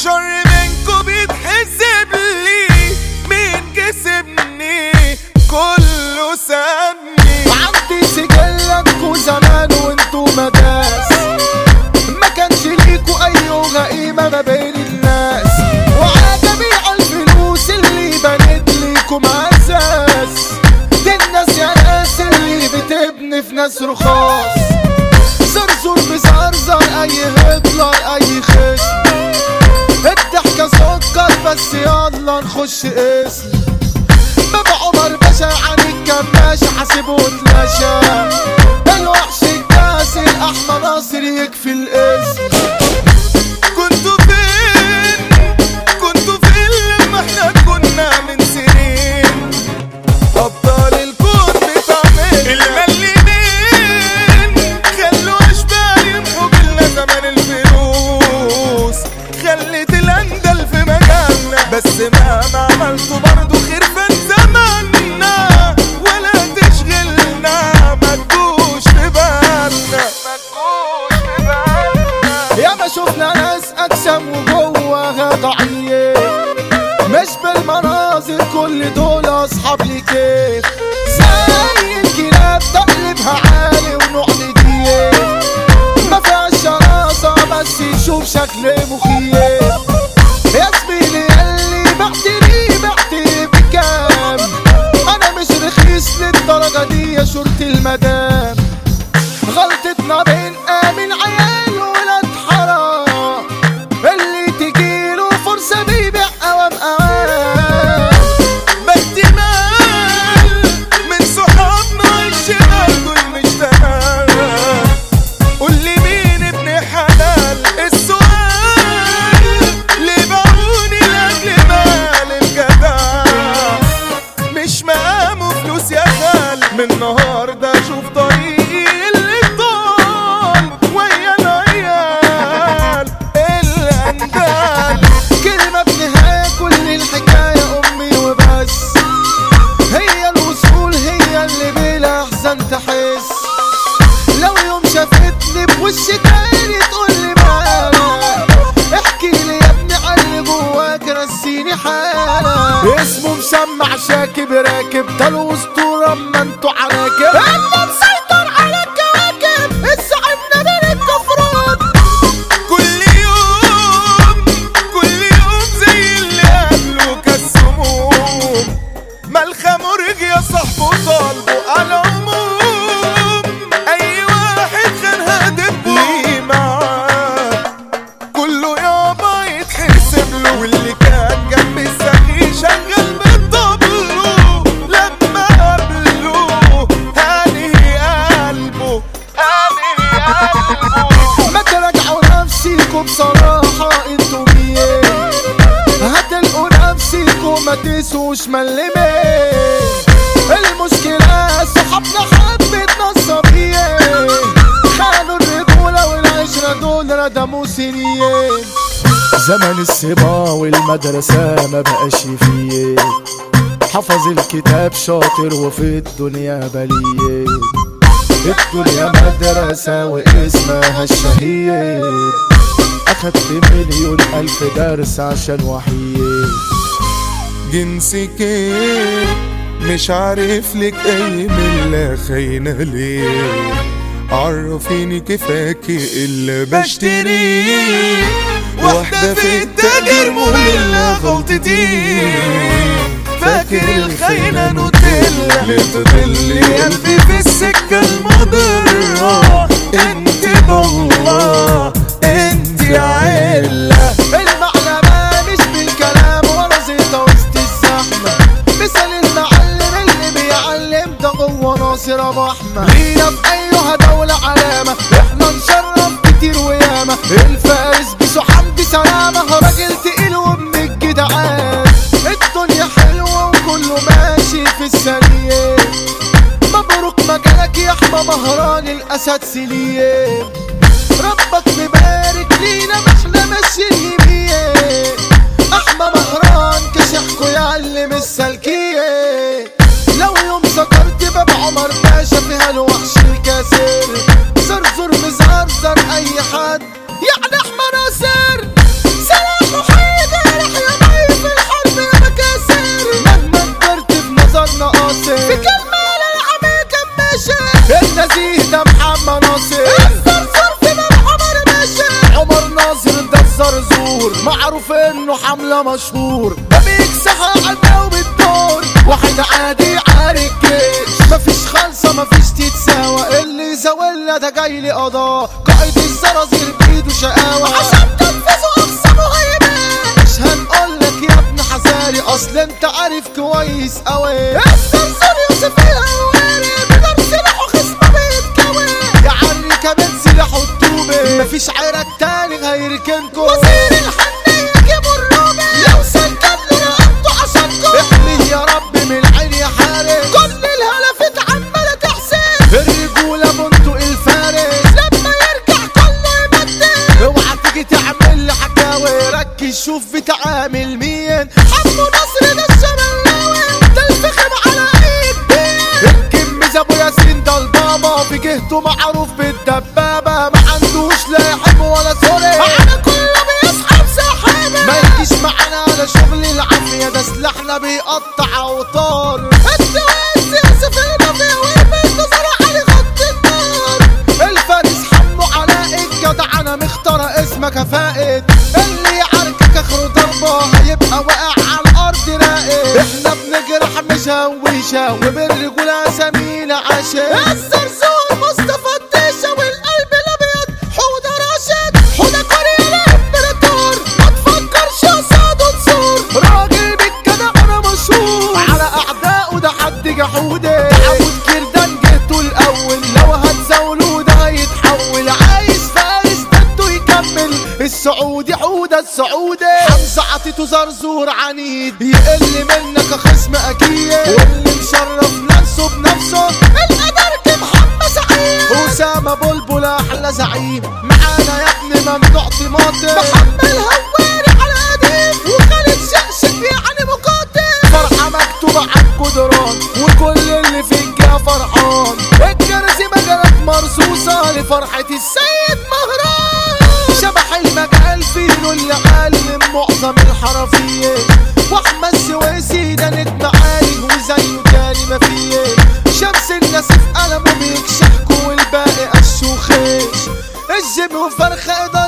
الشر منكو بيتحسب لي، مين كسبني كله سابني. عندي سجلكوا زمان وانتو مداس، ما كانش ليكوا اي قيمة ما بين الناس، وعجبي عالفلوس اللي بنت ليكم اساس. دي الناس يا ناس اللي بتبني في ناس رخاص، زرزور بزرزر اي هتلر اي خصم، الضحكة سكر بس يلا نخش اسم. بابا عمر باشا عن الكماشة حاسبه اتلاشى، الوحش الكاسر احمد ناصر يكفي الاسم. كنتوا فين لما احنا كنا من سنين، ابطال الكون بتعمل المليمين، خلوا اشبال يمحوا بالنا زمان الفلوس، خلت الاندل في مجالنا، بس مهما عملتوا برضو خير فات زماننا، ولا تشغلنا ما تجوش في بالنا. ياما شفنا ناس اجسام وجواها ضعيف، مش بالمناظر كل دول اصحاب لكيف، زي الكلاب تقلبها عالي ونوع نضيف، ما فيهاش شراسة بس يشوف شكل مخيف. يا زميلي ياللي بعتني بكام، انا مش رخيص للدرجة دي يا شرطة المدام. غلطتنا بنآمن عيال ولاد حرام، اللي تجيله فرصة بيبيع اوام اوام. باحتمال من صحابنا الشمال دول مش تمام، قول لي مين ابن حلال؟ السؤال ليه باعوني لاجل مال الجدع، مش مقامه فلوس يا خال. من النهارده شوف طريقي اللي طال ويا العيال الاندال. كلمة بنهاية كل الحكاية امي وبس، هي الوصول هي اللي بلا احزان تحس. لو يوم شافتني بوش تاني تقولي مالك، احكي لي يا ابني عن اللي جواك رسيني حالك. اسمه مسمع شاكب راكب، ده الاسطورة اما انتوا عناكب، اما مسيطر على الكواكب الزعيم نادر الكفرات. كل يوم زي اللي قبله كالسموم، ملخى مرج يا صاحبه طالبه على العموم، اي واحد خان هدبه ليه معاه كله يابا يتحسب له، واللي كان جنب السخي شغال بالطبلو لما قابله هاني قلبه. ما تراجعوا نفسيكوا بصراحة انتوا مين، هتلقوا نفسيكوا ما تسوش ملمين. المشكلة صحابنا حبة نصابين، خانوا الرجولة والعشرة دول ردموا سنين. زمن السبا والمدرسة ما بقاش فيه، حفظ الكتاب شاطر وفي الدنيا بليه. الدنيا مدرسة واسمها الشهيد، أخدت 1,000,000 درس عشان وحيد. جنسك ايه مش عارف لك اي ملة خاينة ليه، عرفيني كفاكي اللي بشتريه، واحدة في التاجر مملة غلطتي، فاكر الخاينة نوتيلا لتضلي قلبي في السكة المضرة. انت بالله انت عيلة، المعلمة مش بالكلام ولا زيطة وسط الزحمة، مثل المعلم اللي بيعلم ده جوه ناصر ابو احمد. لينا في ايها دولة علامة، احنا نشرف كتير وياما، الفارس بيسو حمدي سلامة، راجل تقيل وابن الجدعان. الدنيا حلوة وكله ماشي في السليم، مبروك مجالك يا احمى مهران الاسد سليم. ربك مبارك لينا ما احنا ماشيين يمين، احمى مهران كشحكو يعلم السلكية. لو يوم سكرت باب عمر باشا فيها الوحش الكاسر، زرزر مزرزر اي حد يعني احمى ناصر سلاح ناصر في كلمة للعميل كان ماشي النزيه ده محمد ناصر الزرزور في باب عمر ماشي عمر ناصر ده الزرزور معروف انه حملة مشهور ده بيكسحها عنا وبالدور واحد عادي عارك جيش مفيش خالصة مفيش تتساوى اللي زاولنا ده جاي لي قضاء قائد الزرازير بايده شقاوة عشان تنفذوا اقصى مهيمة مش هنقولك يا ابن حزاري اصل انت عارف كويس اوي الزرزور يوسف الهواري بدر سلاحه خصمه بيتكوي يعري كمان سلاحه الطوبي مفيش عيرك تاني هيركنكو وزير الحنية جيبوا الروبي لو سلكن رقبته عشانكو احمي يا رب من العين يا حارس كل الهلفت عمالة تحسن الرجولة بنتو الفارس لما يرجع كله يبدل اوعى تيجي تعمل لي حكاوي ركز شوف بتعامل مين حمو نصر ده الشملاوي ده الفخم على ايد بيه الكمز ابو ياسين ده البابا في جهته معروف بالدبابة ما عندوش لاحم ولا سوري معانا كله بيسحب سحابة ما يجيش معانا على شغل العافية ده سلاحنا بيقطع اوتار الدواس يوسف المافيا والمنتظر علي خط النار الفارس حمو علاء الجدع انا مختار اسمك فائد اللي يعاركك اخره ضربة هيبقى واقع على الارض راقد احنا بنجرح مشوشة وبالرجولة سمينا عشان الزرزور مصطفى الديشة والقلب الابيض حودة راشد حودة كوريا الامبراطور ما تفكرش قصاده تصور راجل بالجدع انا مشهور على اعدائه ده حد جحودة تعود كردان جهته الاول لو هتزاولوه ده هيتحول عايز فارس ضده يكمل السعودي حودة السعودي حمزة عطيته زرزور عنيد يقل منك خصم اكيد واللي مشرف نفسه بنفسه القدر محمد سعيد اسامة بلبل احلى زعيم معانا يا ابني ممنوع طماطم محمد هواري على قديم وخالد شقشق يعني مقاتل فرحة مكتوبة على الجدران وكل اللي فيك يا فرحان الكراسي مجالات مرصوصة لفرحة السيد مهران شبح المجال فيه اللي علم معظم الحرفية واحمد سويسي ده نجم عالي وزيه تاني ما فيه شمس الناس في قلمه بيكشحكوا والباقي قش وخيش الجيم وفرخة